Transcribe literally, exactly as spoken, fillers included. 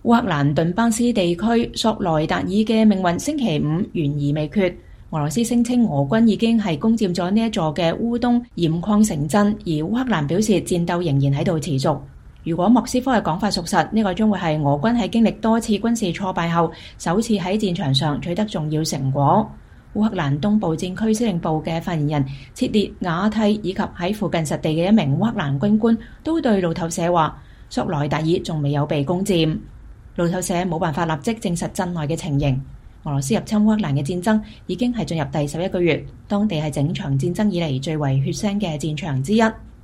烏克蘭頓巴斯地區索萊達爾嘅命運星期五懸而未決。俄羅斯聲稱俄軍已經係攻佔咗呢一座嘅烏東鹽礦城鎮，而烏克蘭表示戰鬥仍然喺度持續。如果莫斯科嘅講法屬實，呢個將會係俄軍喺經歷多次軍事挫敗後，首次喺戰場上取得重要成果。烏克蘭東部戰區司令部嘅發言人切列瓦蒂以及喺附近實地嘅一名烏克蘭軍官都對路透社話，索萊達爾仲未有被攻佔。路透社冇辦法立即證實鎮內嘅情形。俄羅斯入侵烏克蘭嘅戰爭已經係進入第十一個月，當地係整場戰爭以嚟最為血腥嘅戰場之一。